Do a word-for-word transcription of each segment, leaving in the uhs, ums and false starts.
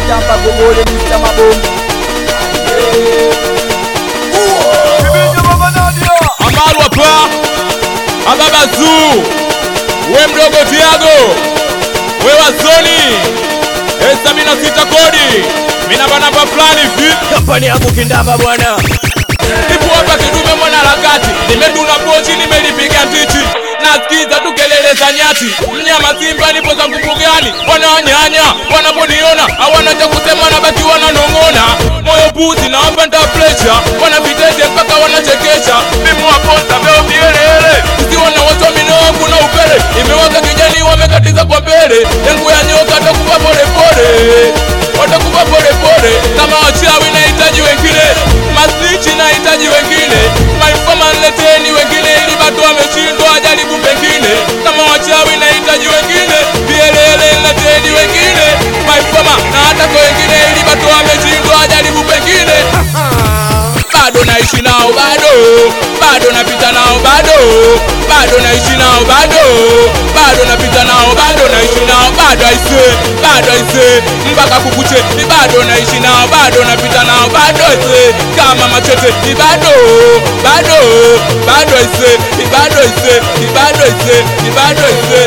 Kindamba Gobole Mister Mabomu. Amalu hapa Ababa Zoo, we mdogo Tiago, we wazoni sabini na sita kodi, mina banamba fulani hivi kampani yangu Kindamba bwana. Ipo hapa kidume mwana harakati, nimeduna pochi nimelipiga mtichi, nasikiza tu kelele za nyati. Mnyama simba nipo za nguvu gani? Wananyanya, wanaponiona hawana cha kusema na baki wananong'ona. Moyo buzi na hapa nita pressure, wanapitete mpaka wanachekesha. Mimi waponza veo vielele, usiona watu minoo kuna upele. Imewaka kijani wamekatiza kwa mbele, yangu ya nyoka atakupa pole pole, watakupa pole pole. Kama wachawi nahitaji wengine, maslichi nahitaji wengine, maifama nileteni wengine ili bado wameshindwa ajaribu pengine. Kama wachawi nahitaji wengine, vielele nileteni wengine, maifama na hata kwa wengine ili bado wameshindwa ajaribu pengine. Bado naishi nao bado, bado napita nao bado, bado naishi nao bado, bado napita nao bado naishi nao bado aise, bado aise mpaka kukuche ni bado naishi nao bado napita nao bado aise kama machete ni bado, bado, bado aise, ni bado aise, ni bado aise, ni bado aise.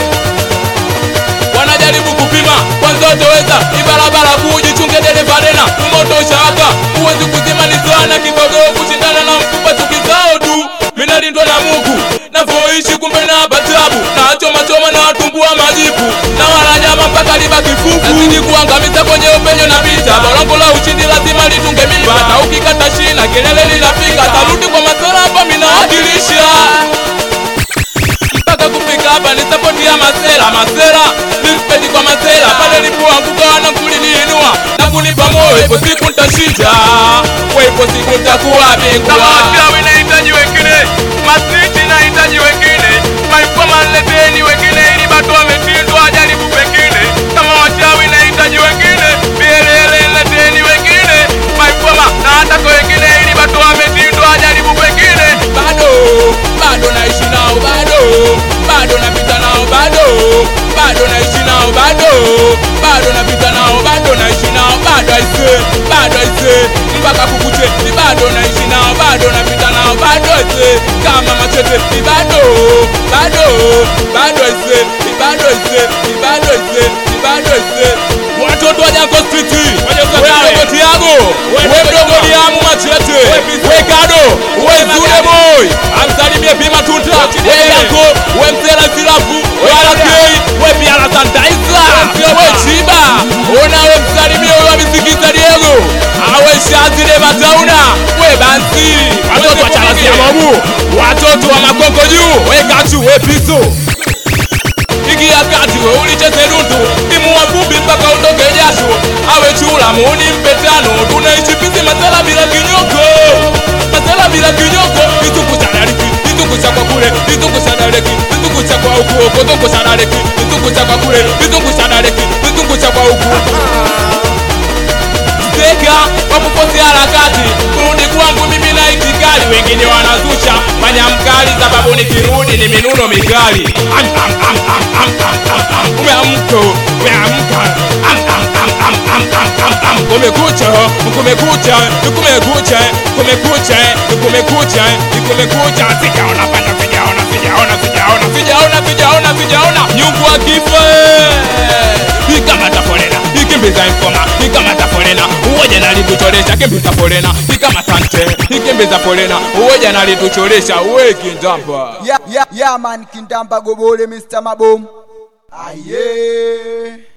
Wanajaribu kupima kwanza utoweza ni barabara kujichunge dereva nena umoto ushawaka uwezi kuzima ni sana kidogo kushindana na mkubwa tukizao tu. Mina lindwa na Mungu navoishi kumbe na batabu na choma choma na tumbua majipu na wala nyama mpaka libaki fufu. Nazidi kuangamiza kwenye upenyo na vita, balango la ushindi lazima litunge mimba. Na ukikata shina kelele linafika, tarudi kwa masera hapa mina wakilisha mpaka kufika hapa ni support ya masera. Masera nispedi kwa masera pale nilipoanguka na kuliniinua na kunipa moyo. Ipo siku nitashinda, ipo siku nitakuwa bingwa. Kama wachawi nahitaji wengine, maslichi nahitaji wengine, maifama nileteni wengine ili bado wameshindwa ajaribu pengine. Kama wachawi nahitaji wengine, vielele nileteni wengine, maifama na hata kwa wengine ili bado wameshindwa ajaribu pengine. Bado, bado naishi nao bado, bado napita nao bado, bado naishi nao bado, bado napita nao bado naishi nao bado aise, bado aise mpaka kukuche ni bado naishi nao bado napita nao bado aise kama machete ni bado, bado, bado aise, ni bado aise, ni bado aise, ni bado aise. Watoto wa Jango Street, wewe Tiago, wewe mdogo Liamu machete, wewe Kado, wewe Zule boy, amsalimie Pima Tuta, wewe Jango, wewe Msela Silafu, wewe Alakei, wewe Piala Sandaisa, wewe Chiba, ona wewe msalimie wewe Misikita Diego, awe Shazi de Matauna, wewe Bansi, watoto wa Charasi ya Mabu, watoto wa Makongo juu, wewe Kachu, wewe Piso. Iki ya kati we ulicheze dundu, timu wa vumbi mpaka utoke jasho. Awe chula muuni mpetano, tunaishi pisi masela bila kinyoko, masela bila kinyoko. Itungu cha dariki, itungu cha kwa kule, itungu cha dariki, itungu cha kwa huku, itungu cha dariki, itungu cha kwa kule, itungu cha dariki, itungu cha kwa huku. Steka, wakuposi harakati, kurudi kwangu mimi na itikali. Wengine wanazusha, fanya mkali sababu nikirudi ni minuno mikali. Am am am am am am am am umeamko, umeamka. Am am am am am am am am kumekucha, kumekucha, kumekucha, kumekucha, kumekucha, kumekucha. Sijaona panda, sijaona, sijaona, sijaona, sijaona, sijaona, sijaona. Nyungu akifa ikamata folena, ikimbiza informa, ikamata folena. Uoja nalituchoresha, kimbiza folena, ikamata nte, ikimbiza folena. Uoja nalituchoresha, uwe Kindamba. Yeah, yeah, yeah man, Kindamba Gobole Mister Mabomu. Aye.